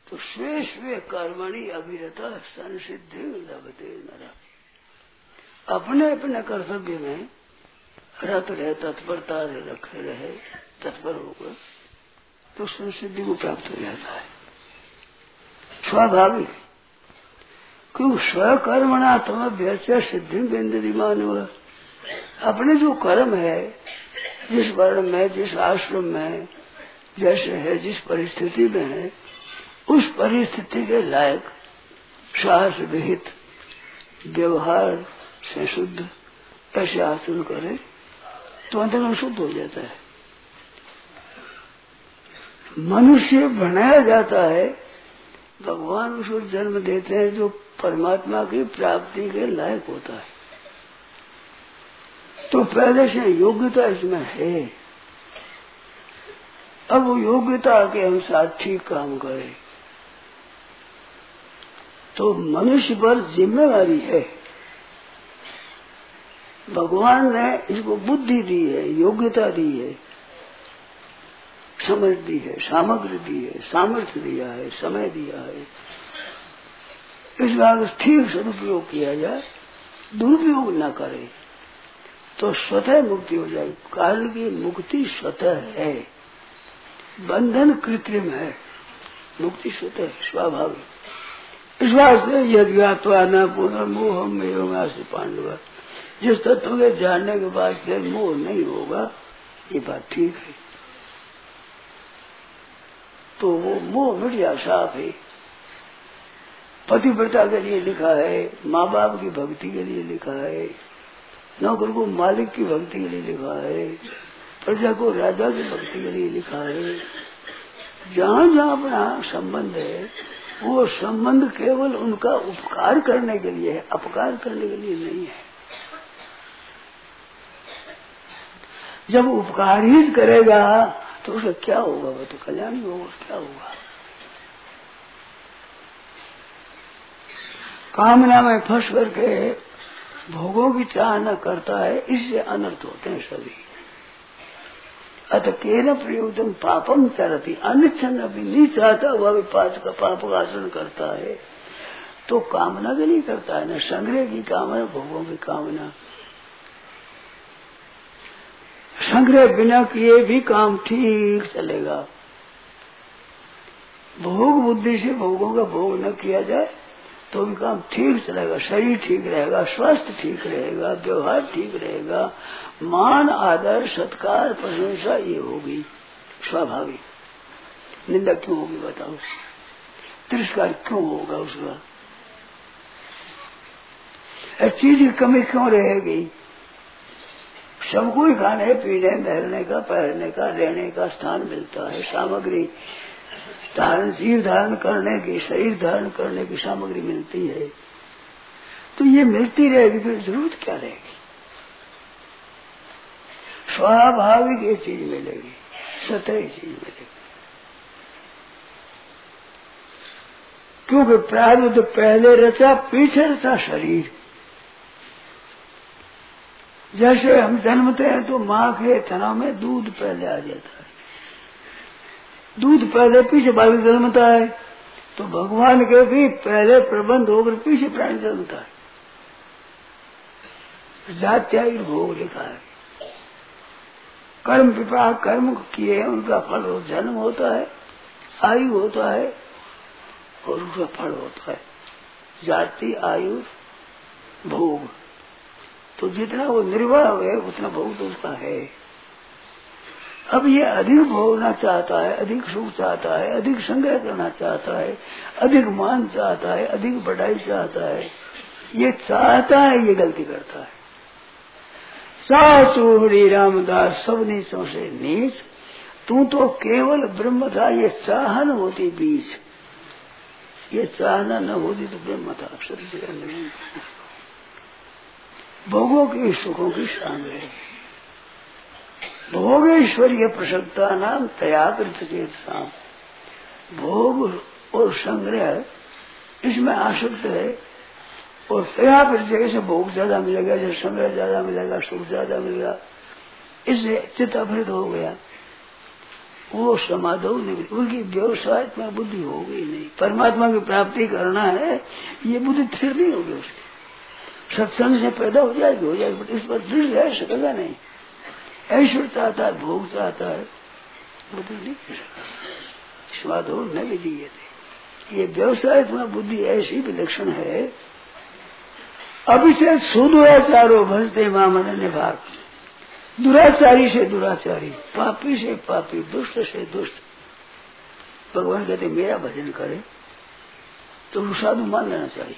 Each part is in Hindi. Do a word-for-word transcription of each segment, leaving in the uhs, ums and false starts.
तो स्वे स्वे कर्मणि अभिरता संसिद्धि लभते नरा। अपने अपने कर्तव्य में रत रहे, तत्परता रखे रहे, तत्पर होकर तो संसिद्धि को प्राप्त हो जाता है स्वाभाविक। क्यों स्वकर्मणा तम अभ्यस्य सिद्धि बिंदमान हुआ। अपने जो कर्म है, जिस वर्ण में, जिस आश्रम में जैसे है, जिस परिस्थिति में है, उस परिस्थिति के लायक साहस विहित व्यवहार से शुद्ध ऐसे आचरण करे तो अंत में शुद्ध हो जाता है। मनुष्य बनाया जाता है, भगवान उसको जन्म देते हैं जो परमात्मा की प्राप्ति के लायक होता है। तो पहले से योग्यता इसमें है। अब वो योग्यता के अनुसार ठीक काम करे तो मनुष्य पर जिम्मेवारी है। भगवान ने इसको बुद्धि दी है, योग्यता दी है, समझ दी है, सामग्री दी है, सामर्थ्य दिया है, समय दिया है। इस बात ठीक सदुपयोग किया जाए, दुरुपयोग न करे तो स्वतः मुक्ति हो जाए। कारण की मुक्ति स्वतः है, बंधन कृत्रिम है, मुक्ति स्वतः स्वाभाविक। इस बात से यज्ञात्वा न पुनर्मोहम एवं से पांडवा, जिस तत्व के जानने के बाद फिर मोह नहीं होगा, ये बात ठीक है। तो वो मोह मिट जा साफ है। पतिव्रता के लिए लिखा है, माँ बाप की भक्ति के लिए लिखा है, नौकर को मालिक की भक्ति के लिए लिखा है, प्रजा को राजा की भक्ति के लिए लिखा है। जहाँ जहाँ अपना संबंध है वो संबंध केवल उनका उपकार करने के लिए है, अपकार करने के लिए नहीं है। जब उपकार ही करेगा तो उसका क्या होगा? वो तो कल्याण ही होगा, क्या होगा? कामना में फंस करके भोगों की चाह न करता है, इससे अनर्थ होते हैं सभी। अतः केन प्रयुक्तम पापम चरती, अनिच्छन अभी नहीं चाहता वह भी पाप का पाप का आचरण करता है। तो कामना के लिए करता है, न संग्रह की कामना, भोगों की कामना। संग्रह बिना किए भी काम ठीक चलेगा। भोग बुद्धि से भोगों का भोग न किया जाए तो भी काम ठीक चलेगा। शरीर ठीक रहेगा, स्वास्थ्य ठीक रहेगा, व्यवहार ठीक रहेगा, मान आदर सत्कार प्रशंसा ये होगी स्वाभाविक। निंदा क्यों होगी बताओ? तिरस्कार क्यों होगा उसका? चीज की कमी क्यों रहेगी? सबको ही खाने पीने महरने का, पहनने का, रहने का स्थान मिलता है, सामग्री धारण, जीव धारण करने की, शरीर धारण करने की सामग्री मिलती है। तो ये मिलती रहेगी, फिर जरूरत क्या रहेगी? स्वाभाविक ये चीज मिलेगी, सतह चीज मिलेगी। क्योंकि प्रारब्ध पहले रचा, पीछे रचा शरीर। जैसे हम जन्मते हैं तो माँ के थना में दूध पहले आ जाता है, दूध पहले पीछे बालक जन्मता है। तो भगवान के भी पहले प्रबंध होकर पीछे प्राणी जन्मता है। जात्यायु भोग लिखा है, कर्म विपाक कर्म किए उनका फल हो, जन्म होता है, आयु होता है और उसका फल होता है जाति आयु भोग। तो जितना वो निर्वाह है उतना भोग तो उसका है। अब ये अधिक भोगना चाहता है, अधिक सुख चाहता है, अधिक संग्रह करना चाहता है, अधिक मान चाहता है, अधिक बढ़ाई चाहता है। ये चाहता है, ये गलती करता है। सासु हरि रामदास सब नीचों से नीच, तू तो केवल ब्रह्म था, ये चाहन होती बीच। ये चाहना न होती तो ब्रह्म था, अक्षर से नहीं। भोगों की सुखों की सांग्रह, भोगेश्वरीय प्रसक्ता नाम तयाकृत चेत साम। भोग और संग्रह इसमें आसक्त है, और तयाकृत जैसे भोग ज्यादा मिलेगा, जैसे संग्रह ज्यादा मिलेगा, सुख ज्यादा मिलेगा, इससे चित्त अभृत हो गया। वो समाधो नहीं, उनकी व्यवसायत्मक बुद्धि हो गई नहीं। परमात्मा की प्राप्ति करना है, ये बुद्धि स्थिर नहीं होगी उसकी। सत्संग से पैदा हो जाएगी हो जाएगी, बट इस पर दृढ़ रह सकेगा नहीं। ऐश्वर्य चाहता है, भोग चाहता है, बुद्धि नहीं कर सकता। समाधो न विधीये थे, ये व्यवसायत्मक बुद्धि ऐसी विलक्षण है। अभिषेक सुदुराचारो भजते मामन निभाग, दुराचारी से दुराचारी, पापी से पापी, दुष्ट से दुष्ट। भगवान कहते मेरा भजन करे तो वो साधु मान लेना चाहिए,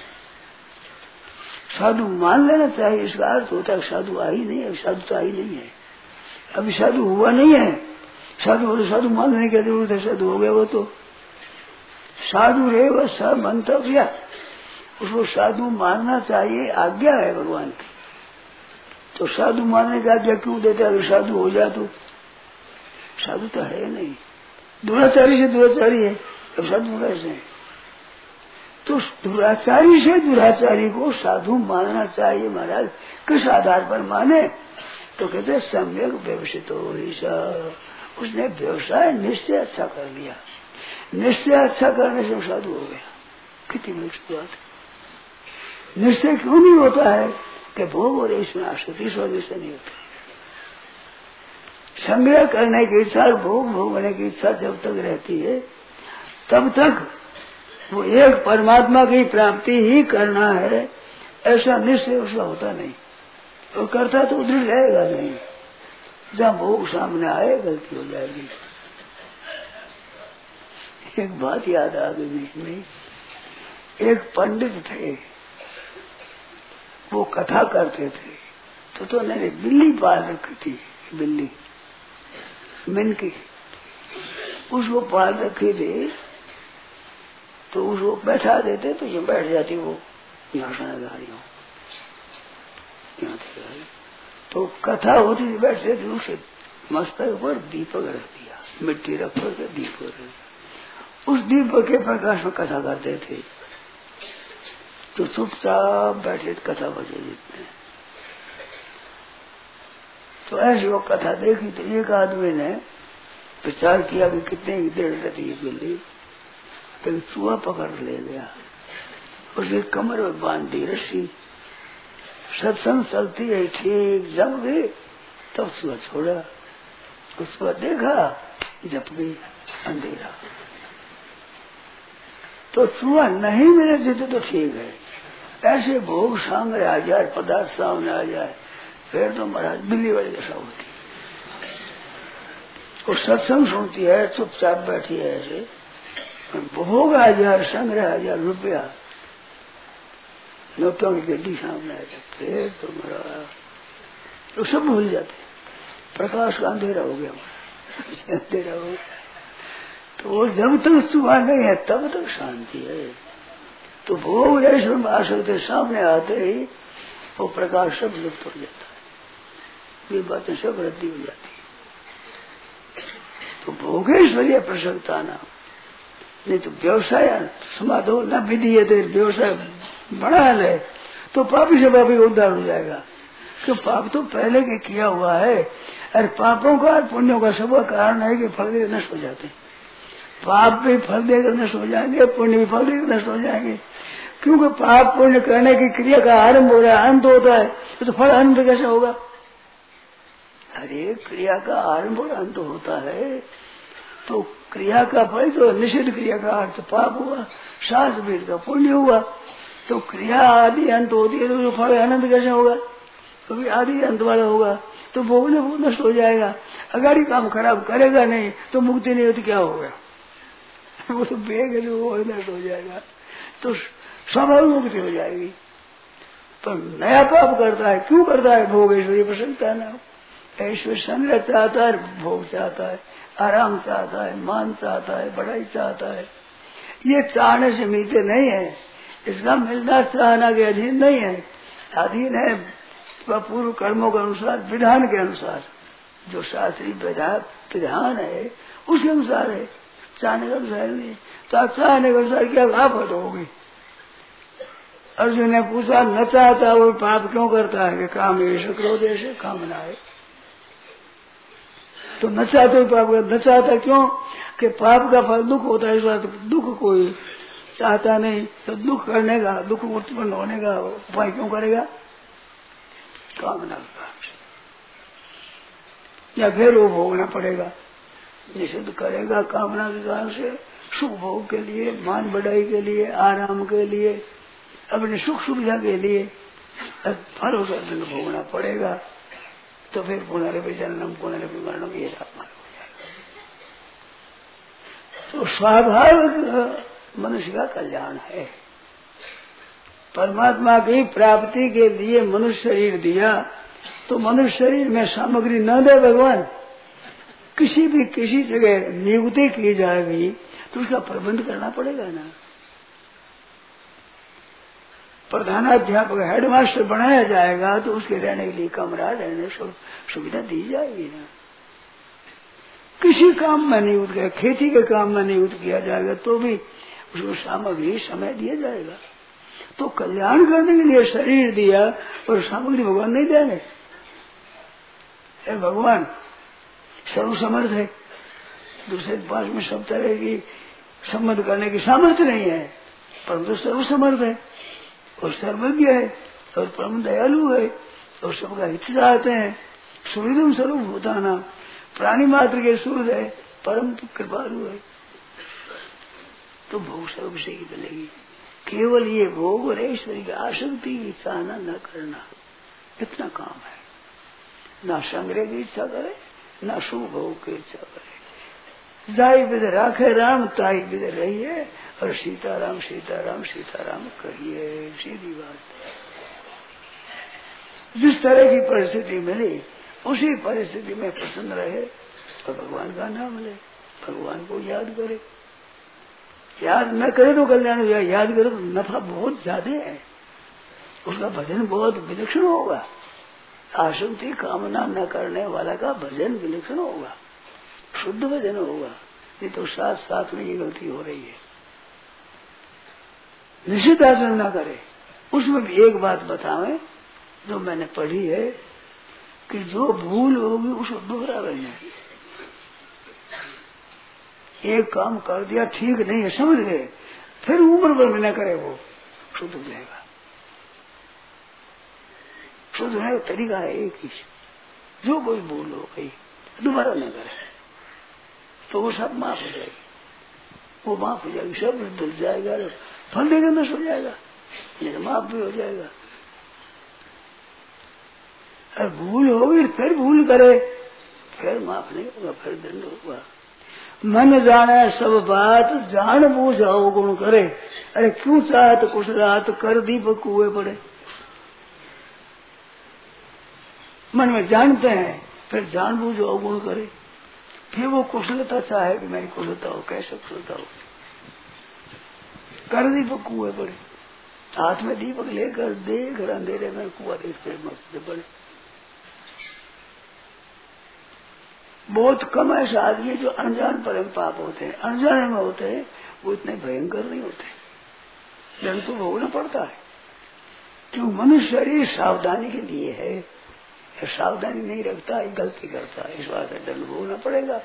साधु मान लेना चाहिए। इसका अर्थ होता है साधु आई नहीं है, साधु तो आई नहीं है, अभी साधु हुआ नहीं है। साधु हो तो साधु मान लेने की जरूरत है, साधु हो गया वो तो साधु रहे वह सब मंतव्य, उसको साधु मानना चाहिए, आज्ञा है भगवान की। तो साधु मानने की आज्ञा क्यों देते? अगर साधु हो जाए तो साधु तो है नहीं, दुराचारी से दुराचारी है, अब साधु कैसे है? तो दुराचारी से दुराचारी को साधु मानना चाहिए। महाराज किस आधार पर माने? तो कहते सम्यक व्यवसित हो ही सा, उसने व्यवसाय निश्चय अच्छा कर लिया, निश्चय अच्छा करने से साधु हो गया। कितनी बड़ी बात है। निश्चय क्यों नहीं होता है कि भोग और इसमें आसक्ति, इस वजह से नहीं होता। संग्रह करने की इच्छा, भोग भोगने की इच्छा जब तक रहती है तब तक वो एक परमात्मा की प्राप्ति ही करना है, ऐसा निश्चय उसका होता नहीं। और करता तो दृढ़ रहेगा नहीं। जब भोग सामने आए गलती हो जाएगी। एक बात याद आ गई बीच में, एक पंडित थे, वो कथा करते थे, तो तो मैंने बिल्ली पाल रखी थी, बिल्ली मिनकी, उसको पाल रखी थी। तो उसको बैठा देते तो ये बैठ जाती, वो यहाँ गाड़ियों यहाँ थे। तो कथा होती थी, बैठते थे, उसे मस्तक पर दीपक रख दिया, मिट्टी रख कर दीपक रख दिया, उस दीपक के प्रकाश में कथा करते थे। तो चुपचाप बैठे कथा बजे जितने। तो ऐसी वो कथा देखी तो एक आदमी ने विचार किया कि कितने की देर रहती है बिल्ली, तो चूहा पकड़ ले गया, उसके कमर में बांध दी रस्सी। सत्संग चलती है ठीक जम गई, तब चूहा छोड़ा, उसको देखा जप गई अंधेरा। तो चूहा नहीं मिले देते तो ठीक है, ऐसे भोग सामने आ जाए, पदार्थ सामने आ जाए, फिर तो महाराज बिल्ली वाली दशा होती। वो सत्संग सुनती है, चुपचाप बैठी है, ऐसे भोग आ जाए, संग्रह आ जाए, रुपया नोटों की गड्डी सामने आ जाए, फिर तो महाराज तो सब भूल जाते। प्रकाश का अंधेरा हो गया, अंधेरा हो गया। तो वो जब तक चूहा नहीं है तब तक शांति है। तो भोग ऐश्वर्य आसक्ति सामने आते ही वो प्रकाश सब लुप्त हो जाता है, ये बातें सब रद्दी हो जाती है। तो भोगेश्वरीय प्रसन्नता ना, नहीं तो व्यवसाय समाधो न विधि है, तो व्यवसाय बढ़ा ले तो पापी से पापी उद्धार हो जाएगा। तो पाप तो पहले के किया हुआ है, और पापों का और पुण्यों का सब कारण है कि फल देकर नष्ट हो जाते हैं। पाप भी फल देकर नष्ट हो जाएंगे, पुण्य भी फल देकर नष्ट हो जाएंगे, क्योंकि पाप पुण्य करने की क्रिया का आरंभ हो रहा है, अंत होता है, तो फल अंत कैसे होगा? अरे क्रिया का आरंभ और अंत होता है, तो क्रिया का फल तो निषिद्ध क्रिया का अर्थ पाप हुआ, शास्त्र वेद का पुण्य हुआ। तो क्रिया आदि अंत होती है, तो जो फल अनंत कैसे होगा? कभी आदि अंत वाला होगा, तो भोगने भोग नष्ट हो जाएगा। अगाड़ी काम खराब करेगा नहीं तो मुक्ति नहीं होती, क्या होगा? वो तो बेग है, वो नष्ट हो जाएगा, तो स्वाभाविक मुक्ति हो जाएगी। पर नया पाप करता है, क्यों करता है? भोग ऐश्वर्य प्रसन्नता ना, ऐश्वर्य संग्रह चाहता है, भोग चाहता है, आराम चाहता है, मान चाहता है, बड़ाई चाहता है। ये चाहने से मिलते नहीं है, इसका मिलना चाहना के अधीन नहीं है, अधीन है पूर्व कर्मों के अनुसार, विधान के अनुसार, जो शास्त्रीय विधान है उसके अनुसार है, चाहने के अनुसार नहीं। तो आप चाहने के अनुसार क्या लाभ होगी? अर्जुन ने पूछा न चाहता वो पाप क्यों करता है? कि काम ऐसे क्रोध ऐसे कामना है। तो न चाहते पाप का, न चाहता क्यों कि पाप का फल दुख होता है, इस बात दुख कोई चाहता नहीं। तो दुख करने का, दुख उत्पन्न होने का उपाय क्यों करेगा? कामना के कारण से, या फिर वो भोगना पड़ेगा। निषेध करेगा कामना के कारण से, सुख भोग के लिए, मान बढ़ाई के लिए, आराम के लिए, अपनी सुख सुविधा के लिए फल उसका दंड भोगना पड़ेगा। तो फिर पुनरपि जन्म पुनरपि मरणम ये आत्मा हो जाएगा। तो स्वाभाविक मनुष्य का कल्याण है। परमात्मा की प्राप्ति के लिए मनुष्य शरीर दिया, तो मनुष्य शरीर में सामग्री न दे भगवान, किसी भी किसी जगह नियुक्ति की जाएगी तो उसका प्रबंध करना पड़ेगा ना। प्रधानाध्यापक हेडमास्टर बनाया जाएगा तो उसके रहने के लिए कमरा, रहने सुविधा दी जाएगी ना। किसी काम में नियुक्त किया, खेती के काम में नियुक्त किया जाएगा तो भी उसको सामग्री समय दिया जाएगा। तो कल्याण करने के लिए शरीर दिया और सामग्री भगवान नहीं देंगे। भगवान सर्वसमर्थ है, दूसरे के पास में सब तरह की संबंध करने की सामर्थ्य नहीं है, परंतु सर्वसमर्थ है और सर्वज्ञ है और परम दयालु है और सबका हित चाहते हैं। सुहृदम सर्वभूताना, प्राणी मात्र के सुहृद है, परम कृपालु है। तो भोग सर्व से ही मिलेगी। केवल ये भोग और ऐश्वर्य की आसक्ति की इच्छा न करना, इतना काम है। ना संग्रह की इच्छा करे, ना शुभ भोग की इच्छा करे। जाई विद राखे राम, ताई विद रहिए, और सीताराम सीताराम सीताराम कहिए। सीधी बात। जिस तरह की परिस्थिति मिली उसी परिस्थिति में प्रसन्न रहे और भगवान का नाम ले, भगवान को याद करे। याद न करे तो कल्याण हो जाए, याद करे तो नफा बहुत ज्यादा है, उसका भजन बहुत विलक्षण होगा। आसक्ति कामना न करने वाला का भजन विलक्षण होगा, शुद्ध भजन होगा। ये तो साथ साथ में ये गलती हो रही है। निश्चित आचरण न करे। उसमें भी एक बात बतावें जो मैंने पढ़ी है कि जो भूल होगी उसको दोहरावे नहीं। एक काम कर दिया ठीक नहीं है, समझ गए, फिर उम्र भर में न करे, वो शुद्ध हो जाएगा। शुद्ध होने का तरीका है एक ही, जो कोई भूल हो गई दोबारा न करे तो वो सब माफ हो जाएगी, वो माफ हो जाएगी, सब धुल जाएगा, फल देगा नष्ट हो जाएगा, नहीं माफ भी हो जाएगा। और भूल होगी फिर भूल करे, फिर माफ नहीं होगा, फिर दंड होगा। मन जाने सब बात, जान बूझ अवगुण करे। अरे क्यों चाहत कुछ रात, कर दीपक कुएं पड़े। मन में जानते हैं, फिर जान बूझ अवगुण करे, फिर वो कुशलता चाहे कि मेरी कुशलता हो, कैसे कुशलता हो, कर दीपक कुएं पड़े। हाथ में दीपक लेकर देख अंधेरे में कुआं देखते मरते पड़े। बहुत कम ऐसे आदमी जो अनजान परम पाप होते हैं, अनजाने में होते हैं, वो इतने भयंकर नहीं होते, दंड तो भोगना पड़ता है। क्यों? मनुष्य शरीर सावधानी के लिए है, सावधानी नहीं रखता है, गलती करता है, इस बात से दंड भोगना पड़ेगा।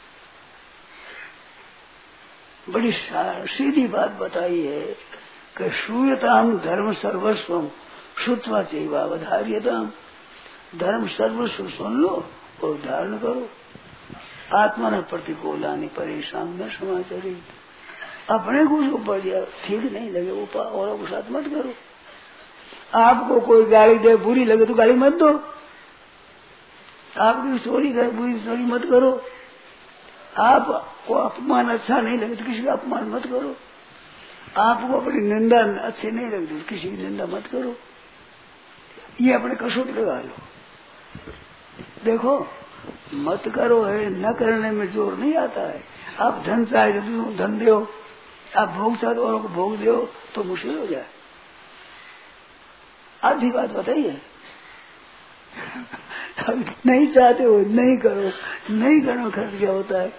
बड़ी सीधी बात बताई है कि श्रूयताम धर्म सर्वस्वम श्रुत्वा चैवावधार्यताम। धर्म सर्वस्व सुन लो और धारण करो। आत्मा न प्रतिकूलानि परेशान न समाचारी। अपने को उसको पड़ जाए ठीक नहीं लगे वो और को साथ मत करो। आपको कोई गाली दे बुरी लगे तो गाली मत दो, आपकी चोरी करे बुरी चोरी मत करो, आपको अपमान अच्छा नहीं लगे तो किसी का अपमान मत करो, आपको अपनी निंदा अच्छी नहीं लगती तो किसी की निंदा मत करो। ये अपने कसौट लगा लो। देखो मत करो है, न करने में जोर नहीं आता है। आप धन चाहे तो धन दो, आप भोग चाहे तो औरों को भोग दो तो मुश्किल हो जाए। आधी बात बताइए। नहीं चाहते हो नहीं करो, नहीं करो खर्च क्या होता है,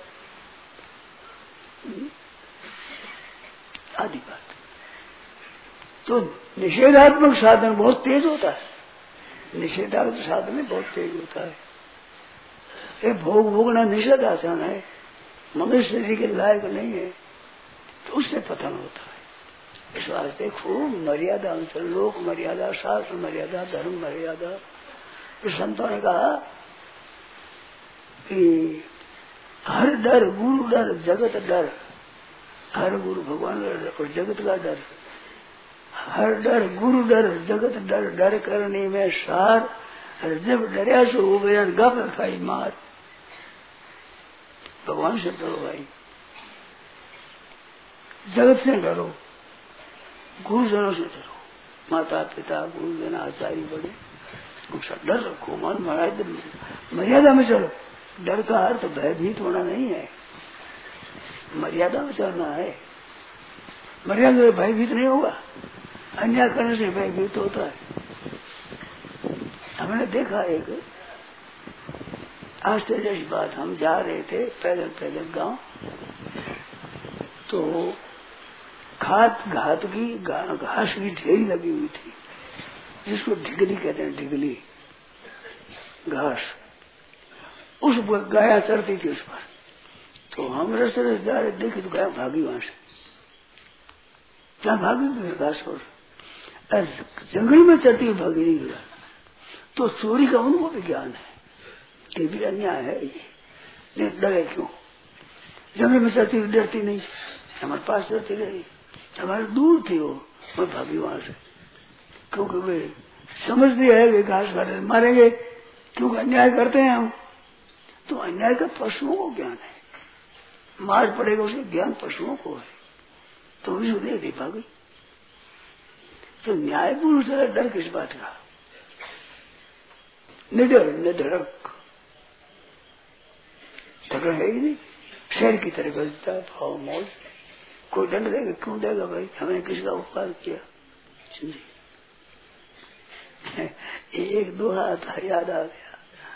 आधी बात। तो निषेधात्मक साधन बहुत तेज होता है, निषेधात्मक साधन में बहुत तेज होता है। ये भोग भोगना निषेध आसान है, मनुष्य शरीर के लायक नहीं है, तो उससे पतन होता है। इस वास्ते खूब मर्यादा अनुसार, लोक मर्यादा, शास्त्र मर्यादा, धर्म मर्यादा। संतों ने कहा कि हर डर गुरु डर, जगत डर। हर गुरु भगवान डर और जगत का डर। हर डर गुरु डर, जगत डर। डर करने में सार, जब डरिया सो हो गया गप खाई मार। भगवान से डरो भाई, जगत से डरो, गुरुजनों से डरो, माता पिता गुरुजन आचार्य बड़े, उनका डर रखो। मन मर्यादा में चलो। डर का अर्थ भयभीत होना नहीं है, मर्यादा में चलना है। मर्यादा में भयभीत नहीं होगा, अन्याय करने से भयभीत होता है। हमने देखा एक आश्चर्य जैसी बात, हम जा रहे थे पैदल पैदल गांव, तो घात घात की घास की ढेरी लगी हुई थी, जिसको ढिगली कहते हैं, ढिगली घास। उस पर गाया चढ़ती थी उस पर। तो हम रस्ते रस्ते जा रहे, देखे तो गाय भागी वहां से। क्या भागी घास पर? जंगल में चढ़ती हुई भागी नहीं गया। तो चोरी का उनको भी ज्ञान है कि भी अन्याय है ये, डरे क्यों? जंगल में चढ़ती हुई डरती नहीं, हमारे पास चढ़ती रही, हमारे दूर थी वो, मैं भागी वहां से। क्योंकि वे समझती है कि घास काटे मारेंगे, क्योंकि अन्याय करते हैं हम। तो अन्याय का पशुओं को ज्ञान है, मार पड़ेगा उसे ज्ञान पशुओं को है। तो विश्व दे दी भागी। तो न्याय पुरुष है, डर किस बात का? निडर निधड़क, झगड़ा है ही नहीं। शहर की तरह बजता है, भाव मौज। कोई दंड देगा क्यों देगा भाई? हमने किसका उपकार किया? एक दोहा था याद आ गया,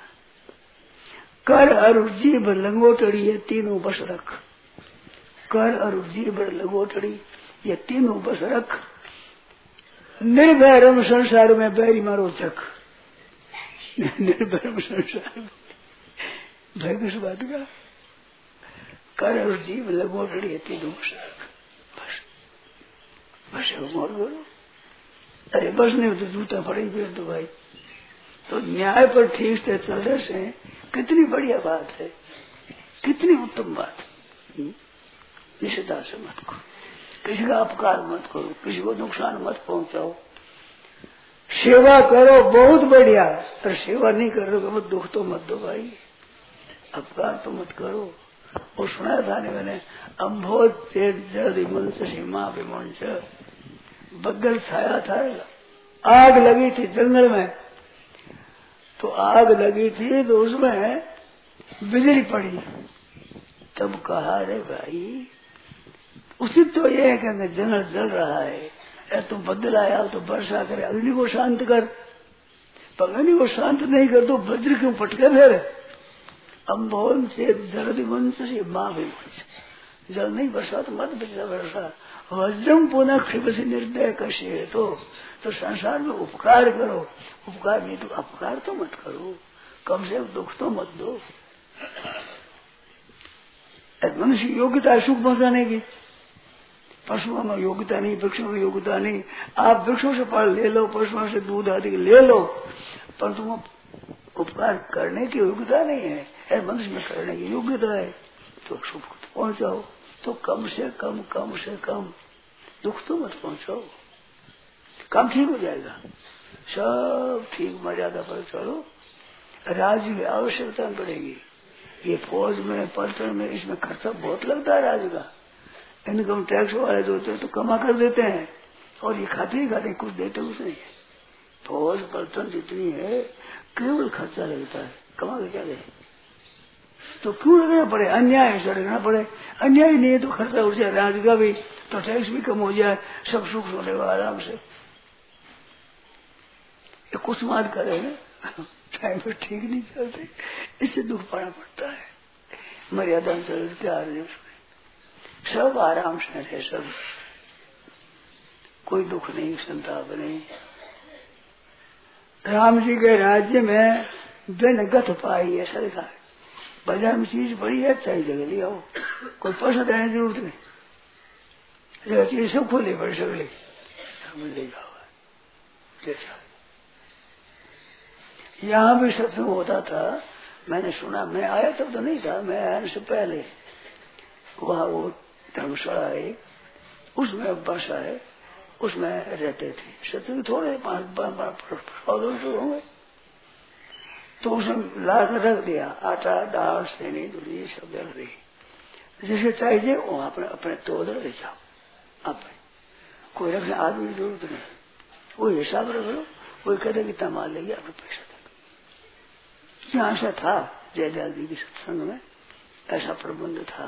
कर और जीभ लंगोटड़ी ये तीनों बस रख। कर और जीभ लंगोटड़ी ये तीनों बस रख, निर्भय रम संसार में बैरी मारो चक। निर्भय रम संसार में भय किस बात का? कर और जीभ लंगोटड़ी ये तीनों बस रख। बस बस मोर बोलो। अरे बस नहीं तो जूता पड़े फिर तो भाई। तो न्याय पर ठीक से चलने से कितनी बढ़िया बात है, कितनी उत्तम बात। निषेधा से मत करो, किसी का अपकार मत करो, किसी को नुकसान मत पहुंचाओ। सेवा करो बहुत बढ़िया, पर सेवा नहीं करोगे वो दुख तो मत दो भाई, अपकार तो मत करो। और सुनाया था ने मैंने, अम्भोज चेत जल मंच सीमा विमंच। बदल छाया था, आग लगी थी जंगल में, तो आग लगी थी तो उसमें बिजली पड़ी। तब कहा रे भाई उचित तो ये है कि जंगल जल रहा है, तुम बदल आया तो वर्षा करे, अग्नि को शांत कर। पर अग्नि को शांत नहीं कर तो वज्र क्यों पटके फिर? अम्भोन से जल वंश से माँ भी वंश, जल नहीं वर्षा तो मत बचा वर्षा। वज्रम पुनः क्षिप से निर्दय कशे। तो तो संसार में उपकार करो, उपकार नहीं तो अपकार तो मत करो, कम से कम दुख तो मत दो। मनुष्य योग्यता है सुख पहुंचाने की, पशुओं में योग्यता नहीं, वृक्षों में योग्यता नहीं। आप वृक्षों से फल ले लो, पशुओं से दूध आदि ले लो, पर तुम उपकार करने की योग्यता नहीं है, है मनुष्य में करने की योग्यता है, तो सुख पहुंचाओ। तो कम से कम कम से कम दुख तो मत पहुंचाओ, काम ठीक हो जाएगा, सब ठीक मर्यादा पर चलो। राज्य की आवश्यकता पड़ेगी, ये फौज में पलटन में इसमें खर्चा बहुत लगता है राज्य का। इनकम टैक्स वाले जो होते हैं तो कमा कर देते हैं, और ये खाते ही खाते कुछ देते कुछ नहीं है। फौज पलटन जितनी है केवल खर्चा लगता है, कमा के क्या दे? तो क्यों लगना पड़े? अन्याय से लगना पड़े, अन्याय नहीं है तो खर्चा हो जाए राज्य का भी, तो टैक्स भी कम हो जाए, सब सुख होगा आराम से। ये कुछ मात करे टाइम पर ठीक नहीं चलते, इससे दुख पाना पड़ता है। मर्यादा चल क्या उसमें सब आराम से रहे, सब कोई दुख नहीं, संताप नहीं। राम जी के राज्य में बिन गत पाई ऐसा लिखा है, बाजार में चीज बड़ी है, चाहिए जगह ले आओ, कोई पैसा देने की जरूरत नहीं, जगह चीज सब खुली बड़ी सगली ले जाओ। यहाँ भी सत्संग होता था, मैंने सुना, मैं आया तब तो नहीं था, मैं आने से पहले वहाँ वो धर्मशाला है, उसमें बसा है, उसमें रहते थे सत्संग, थोड़े पांच पांच होंगे, तो उसने ला कर रख दिया, आटा दाल सेनी दूधी सब रख दी, जैसे चाहिए वो अपने अपने तोड़ ले जाओ, आप कोई रखने आदमी की जरूरत नहीं, वो हिसाब रख लो, वही कहते कितना माल लेंगे अपने पैसा देगा। यहाँ से था जयदयाल जी के सत्संग में ऐसा प्रबंध था।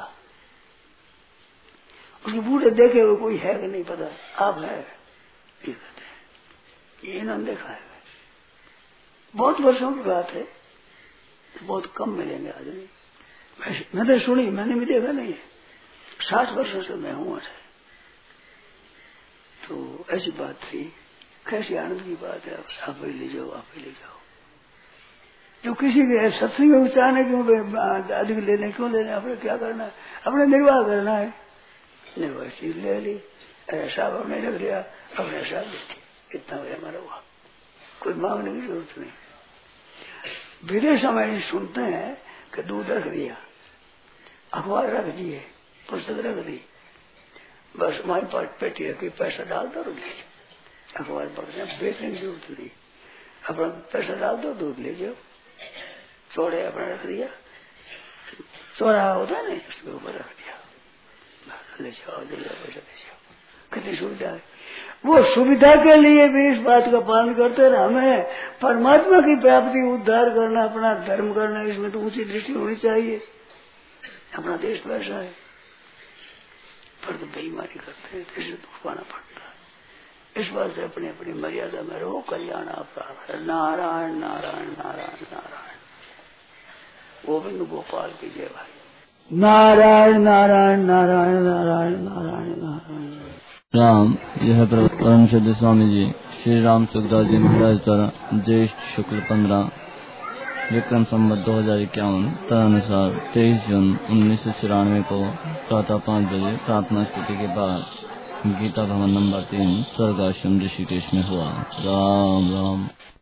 उसके बूढ़े देखे हुए कोई है कि नहीं पता, आप है ये कहते हैं, ये इन्होंने देखा है, बहुत वर्षों की बात है, बहुत कम मिलेंगे आदमी, मैंने तो सुनी, मैंने भी देखा नहीं है, साठ वर्षों से मैं हूँ ऐसे। तो ऐसी बात थी, कैसी आनंद की बात है, आप ही ले जाओ, आप ही ले जाओ, जो किसी के सत्संग में चाहने क्यों अधिक लेने, क्यों लेने, अपने क्या करना है, अपने निर्वाह करना है, निर्वाह चीज ले ली, ऐसा अपने रख लिया, अपने ऐसा लेती, इतना हुआ हमारा हुआ, कोई मांगने की जरूरत नहीं। विदेश में सुनते हैं कि दूध रख दिया, अखबार रख दिए, पुस्तक रख दी, बस हमारे पास पेटी रखी, पैसा डाल दो, अखबार पढ़ते हैं, बेचने की जरूरत नहीं, अपना पैसा डाल दो, दूध ले जाओ, चौड़े अपना रख दिया, चौराहा होता है नहीं, उसके ऊपर रख दिया, ले जाओ ले जाओ पैसा ले जाओ, कितनी सुविधा है। वो सुविधा के लिए भी इस बात का पालन करते रहे, हमें परमात्मा की प्राप्ति, उद्धार करना, अपना धर्म करना, इसमें तो ऊंची दृष्टि होनी चाहिए। अपना देश वैसा है, पर तो बेईमानी करते हैं, इसे दुख पाना पड़ता है। इस बात से अपनी अपनी मर्यादा में रहो, कल्याण आपका है। नारायण नारायण नारायण नारायण, गोविंद गोपाल की जय भाई। नारायण नारायण नारायण नारायण नारायण नारायण राम। यह परम सिद्ध स्वामी जी श्री राम सुखदास जी महाराज द्वारा ज्येष्ठ शुक्ल पंद्रह विक्रम संवत दो हजार इक्यावन तदनुसार तेईस जून उन्नीस सौ चौरानवे को प्रातः पाँच बजे प्रार्थना स्तुति के बाद गीता भवन नंबर तीन स्वर्ग आश्रम ऋषिकेश में हुआ। राम राम।